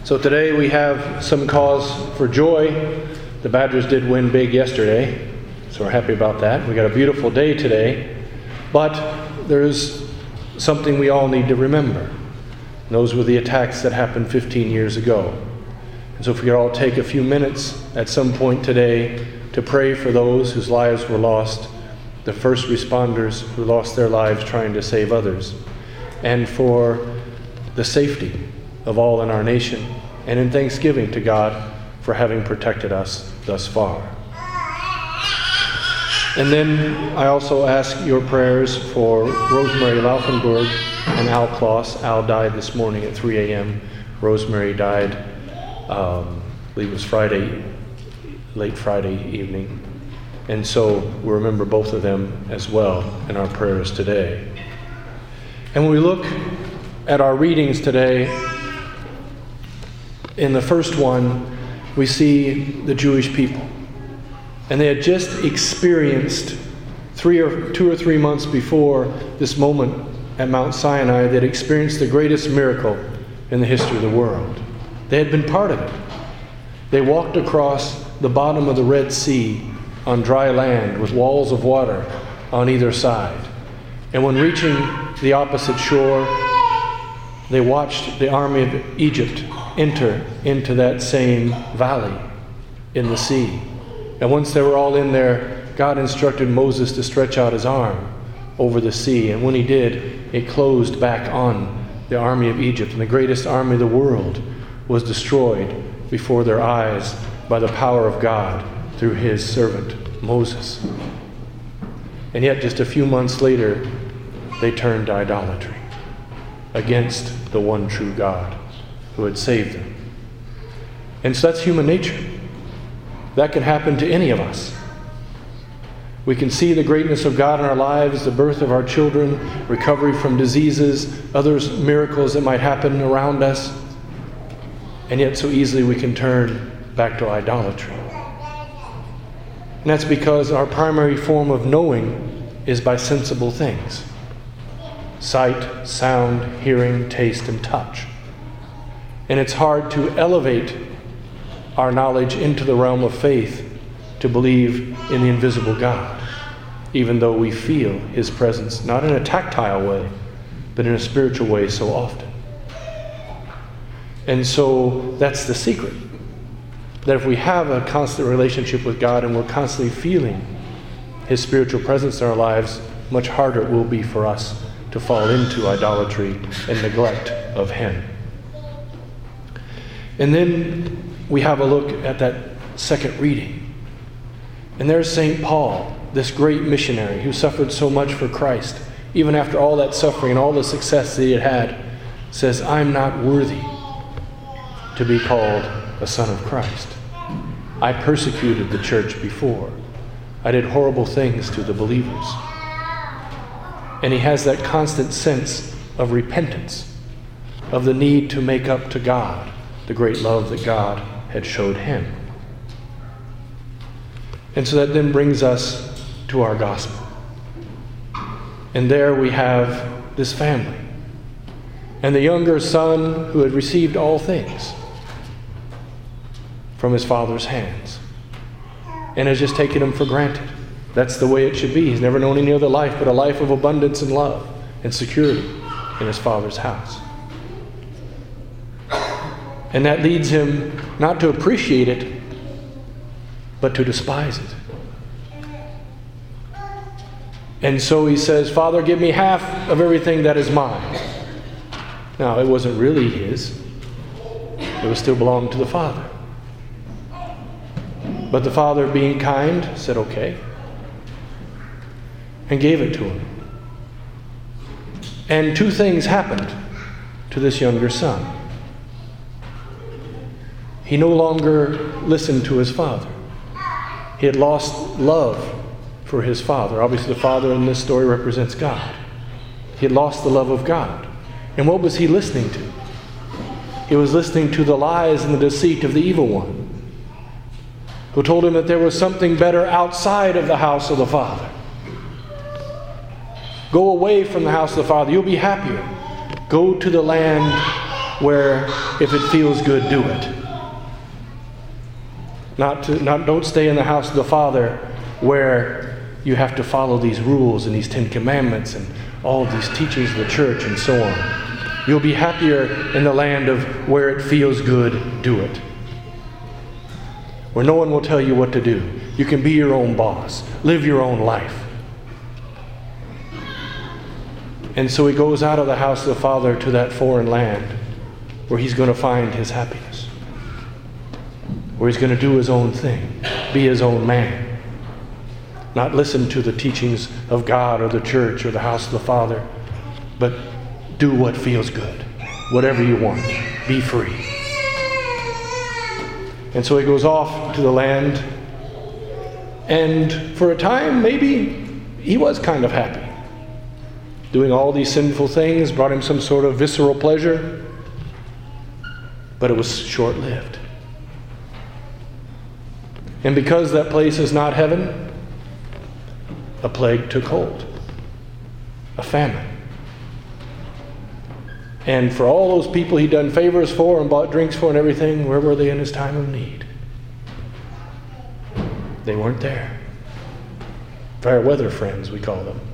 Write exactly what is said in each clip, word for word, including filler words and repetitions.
So today we have some cause for joy. The Badgers did win big yesterday, so we're happy about that. We got a beautiful day today, but there's something we all need to remember. And those were the attacks that happened fifteen years ago. And so if we could all take a few minutes at some point today to pray for those whose lives were lost, the first responders who lost their lives trying to save others, and for the safety of all in our nation, and in thanksgiving to God for having protected us thus far. And then I also ask your prayers for Rosemary Laufenberg and Al Kloss. Al died this morning at three a.m. Rosemary died, um, I believe it was Friday, late Friday evening. And so we remember both of them as well in our prayers today. And when we look at our readings today, in the first one, we see the Jewish people. And they had just experienced three or two or three months before this moment at Mount Sinai, they had experienced the greatest miracle in the history of the world. They had been part of it. They walked across the bottom of the Red Sea on dry land with walls of water on either side. And when reaching the opposite shore, they watched the army of Egypt enter into that same valley in the sea. And once they were all in there, God instructed Moses to stretch out his arm over the sea. And when he did, it closed back on the army of Egypt. And the greatest army of the world was destroyed before their eyes by the power of God through his servant Moses. And yet just a few months later, they turned to idolatry against the one true God who had saved them. And so that's human nature. That can happen to any of us. We can see the greatness of God in our lives, the birth of our children, recovery from diseases, other miracles that might happen around us. And yet so easily we can turn back to idolatry. And that's because our primary form of knowing is by sensible things. Sight, sound, hearing, taste, and touch. And it's hard to elevate our knowledge into the realm of faith to believe in the invisible God, even though we feel his presence, not in a tactile way, but in a spiritual way so often. And so that's the secret. That if we have a constant relationship with God and we're constantly feeling his spiritual presence in our lives, much harder it will be for us to fall into idolatry and neglect of him. And then we have a look at that second reading. And there's Saint Paul, this great missionary who suffered so much for Christ, even after all that suffering and all the success that he had had, says, I'm not worthy to be called a son of Christ. I persecuted the church before. I did horrible things to the believers. And he has that constant sense of repentance, of the need to make up to God the great love that God had showed him. And so that then brings us to our gospel. And there we have this family. And the younger son who had received all things from his father's hands and has just taken them for granted. That's the way it should be. He's never known any other life but a life of abundance and love and security in his father's house. And that leads him not to appreciate it, but to despise it. And so he says, Father, give me half of everything that is mine. Now, it wasn't really his. It was still belonged to the father. But the father, being kind, said, okay, and gave it to him. And two things happened to this younger son. He no longer listened to his father. He had lost love for his father. Obviously, the father in this story represents God. He had lost the love of God. And what was he listening to? He was listening to the lies and the deceit of the evil one, who told him that there was something better outside of the house of the Father. Go away from the house of the Father. You'll be happier. Go to the land where if it feels good, do it. Not to, not don't stay in the house of the Father where you have to follow these rules and these Ten Commandments and all of these teachings of the church and so on. You'll be happier in the land of where it feels good, do it. Where no one will tell you what to do. You can be your own boss. Live your own life. And so he goes out of the house of the Father to that foreign land where he's going to find his happiness. Where he's going to do his own thing. Be his own man. Not listen to the teachings of God or the church or the house of the Father, but do what feels good. Whatever you want. Be free. And so he goes off to the land, and for a time, maybe he was kind of happy. Doing all these sinful things brought him some sort of visceral pleasure, but it was short-lived. And because that place is not heaven, a plague took hold, a famine. And for all those people he'd done favors for and bought drinks for and everything, where were they in his time of need? They weren't there. Fair weather friends, we call them.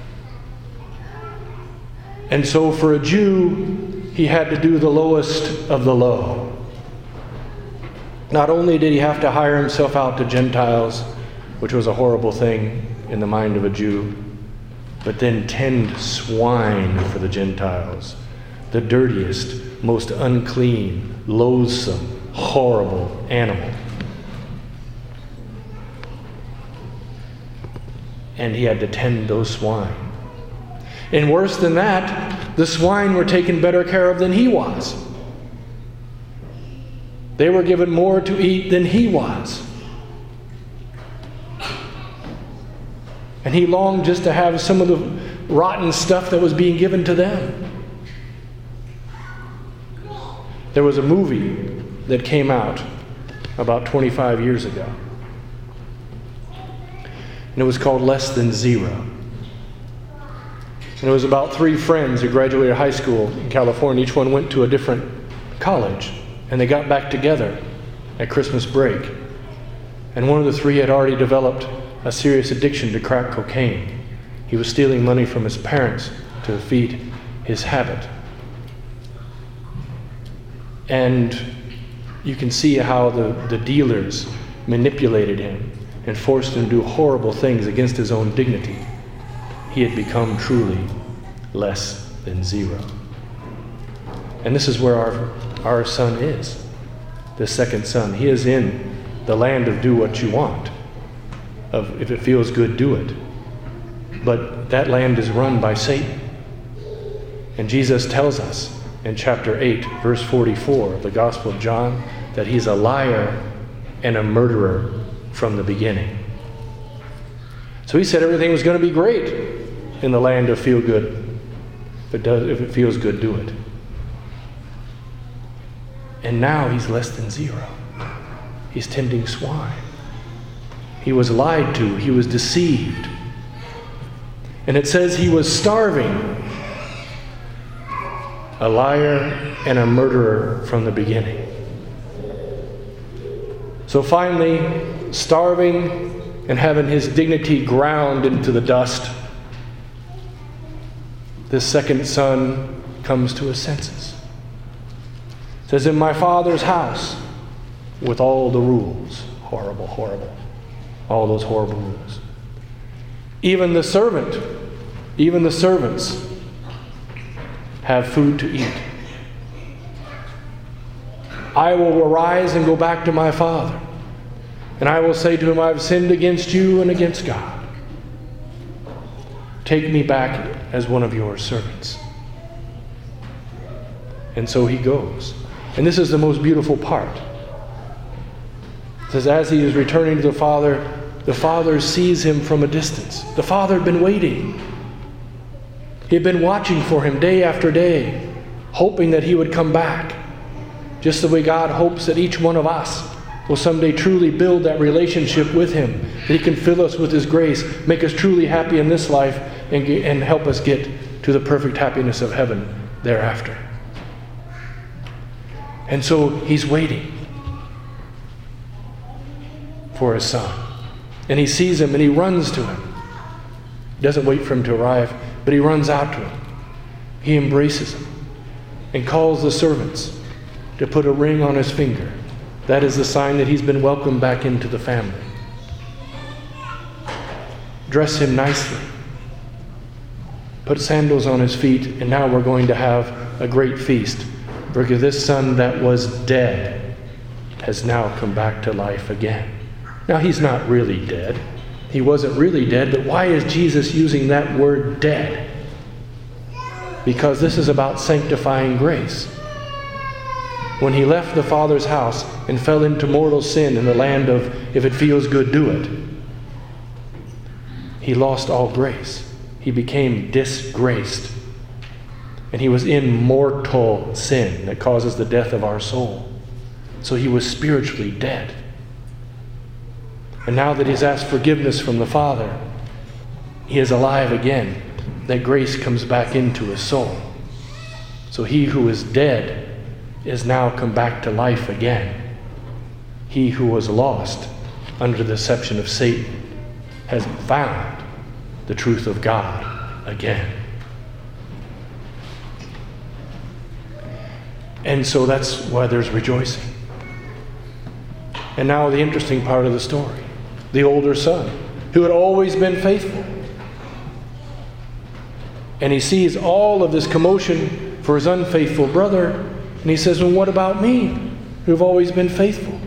And so for a Jew, he had to do the lowest of the low. Not only did he have to hire himself out to Gentiles, which was a horrible thing in the mind of a Jew, but then tend swine for the Gentiles. The dirtiest, most unclean, loathsome, horrible animal. And he had to tend those swine. And worse than that, the swine were taken better care of than he was. They were given more to eat than he was. And he longed just to have some of the rotten stuff that was being given to them. There was a movie that came out about twenty-five years ago. And it was called Less Than Zero. And it was about three friends who graduated high school in California. Each one went to a different college. And they got back together at Christmas break. And one of the three had already developed a serious addiction to crack cocaine. He was stealing money from his parents to feed his habit. And you can see how the, the dealers manipulated him and forced him to do horrible things against his own dignity. He had become truly less than zero. And this is where our, our son is, the second son. He is in the land of do what you want, of if it feels good, do it. But that land is run by Satan. And Jesus tells us in chapter eight, verse forty-four of the Gospel of John, that he's a liar and a murderer from the beginning. So he said everything was going to be great in the land of feel good. If it does, if it feels good, do it. And now he's less than zero. He's tending swine. He was lied to. He was deceived. And it says he was starving. A liar and a murderer from the beginning. So finally, starving and having his dignity ground into the dust, this second son comes to his senses. It says, in my father's house, with all the rules, horrible, horrible, all those horrible rules. Even the servant, even the servants have food to eat. I will arise and go back to my father, and I will say to him, I have sinned against you and against God. Take me back as one of your servants. And so he goes. And this is the most beautiful part. It says, as he is returning to the Father, the Father sees him from a distance. The Father had been waiting. He had been watching for him day after day, hoping that he would come back. Just the way God hopes that each one of us will someday truly build that relationship with him, that he can fill us with his grace, make us truly happy in this life, and, and help us get to the perfect happiness of heaven thereafter. And so he's waiting for his son. And he sees him and he runs to him. He doesn't wait for him to arrive, but he runs out to him. He embraces him and calls the servants to put a ring on his finger. That is the sign that he's been welcomed back into the family. Dress him nicely. Put sandals on his feet, and now we're going to have a great feast. Because this son that was dead has now come back to life again. Now, he's not really dead. He wasn't really dead, but why is Jesus using that word dead? Because this is about sanctifying grace. When he left the Father's house and fell into mortal sin in the land of, if it feels good, do it, he lost all grace. He became disgraced. And he was in mortal sin that causes the death of our soul. So he was spiritually dead. And now that he's asked forgiveness from the Father, he is alive again. That grace comes back into his soul. So he who is dead is now come back to life again. He who was lost under the deception of Satan has found the truth of God again. And so that's why there's rejoicing. And now the interesting part of the story. The older son, who had always been faithful. And he sees all of this commotion for his unfaithful brother, and he says, well, what about me, who've always been faithful?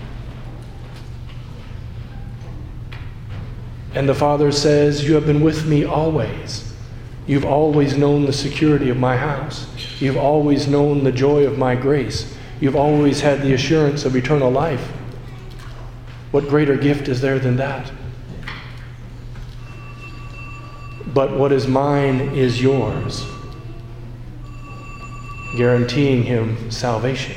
And the father says, you have been with me always. You've always known the security of my house. You've always known the joy of my grace. You've always had the assurance of eternal life. What greater gift is there than that? But what is mine is yours, guaranteeing him salvation.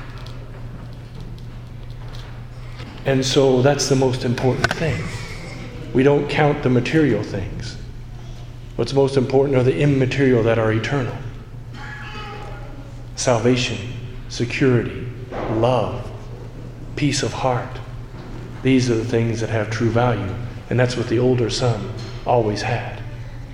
And so that's the most important thing. We don't count the material things. What's most important are the immaterial that are eternal. Salvation, security, love, peace of heart. These are the things that have true value. And that's what the older son always had.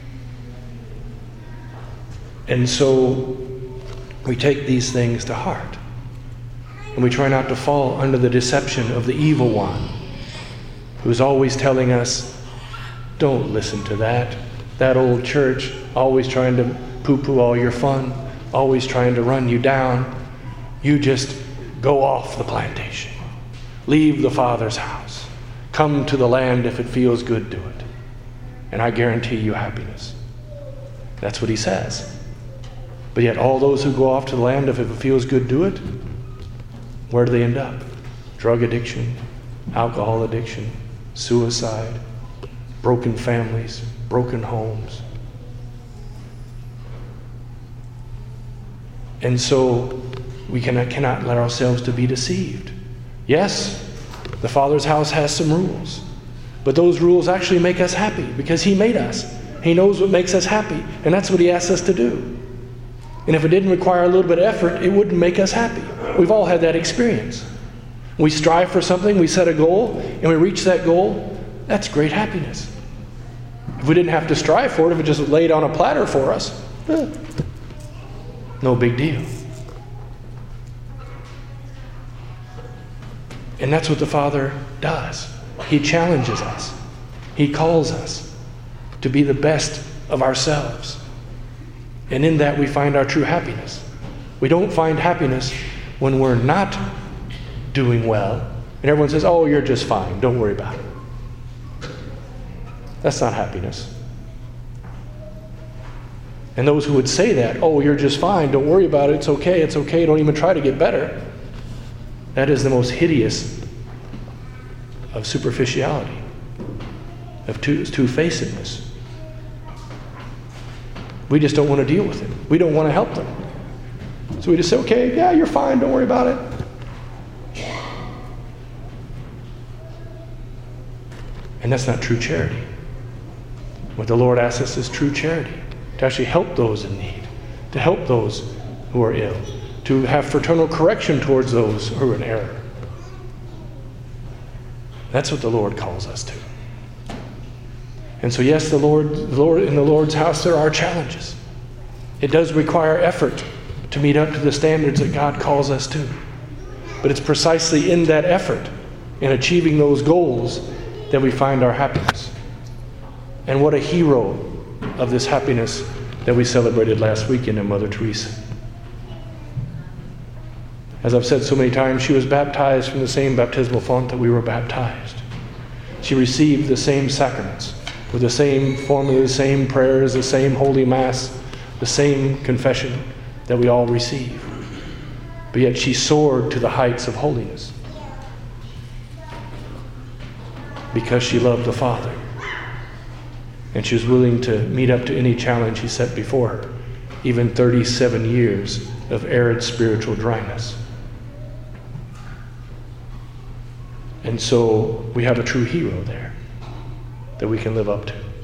And so we take these things to heart. And we try not to fall under the deception of the evil one, who's always telling us, don't listen to that. That old church, always trying to poo-poo all your fun, always trying to run you down. You just go off the plantation. Leave the Father's house. Come to the land if it feels good, do it. And I guarantee you happiness. That's what he says. But yet all those who go off to the land if it feels good, do it, where do they end up? Drug addiction, alcohol addiction, suicide, broken families, broken homes. And so we cannot, cannot let ourselves to be deceived. Yes, the Father's house has some rules, but those rules actually make us happy because he made us. He knows what makes us happy, and that's what he asks us to do. And if it didn't require a little bit of effort, it wouldn't make us happy. We've all had that experience. We strive for something, we set a goal, and we reach that goal. That's great happiness. If we didn't have to strive for it, if it just laid on a platter for us, eh, no big deal. And that's what the Father does. He challenges us. He calls us to be the best of ourselves. And in that we find our true happiness. We don't find happiness when we're not doing well. And everyone says, oh, you're just fine. Don't worry about it. That's not happiness. And those who would say that, oh, you're just fine. Don't worry about it. It's okay. It's okay. Don't even try to get better. That is the most hideous of superficiality, of two, two-facedness. We just don't want to deal with it. We don't want to help them. So we just say, okay, yeah, you're fine. Don't worry about it. And that's not true charity. What the Lord asks us is true charity, to actually help those in need, to help those who are ill, to have fraternal correction towards those who are in error. That's what the Lord calls us to. And so yes, the Lord, the Lord, in the Lord's house there are challenges. It does require effort to meet up to the standards that God calls us to. But it's precisely in that effort, in achieving those goals, that we find our happiness. And what a hero of this happiness that we celebrated last weekend in Mother Teresa. As I've said so many times, she was baptized from the same baptismal font that we were baptized. She received the same sacraments, with the same formula, the same prayers, the same Holy Mass, the same confession that we all receive. But yet she soared to the heights of holiness because she loved the Father. And she was willing to meet up to any challenge He set before her, even thirty-seven years of arid spiritual dryness. And so we have a true hero there that we can live up to.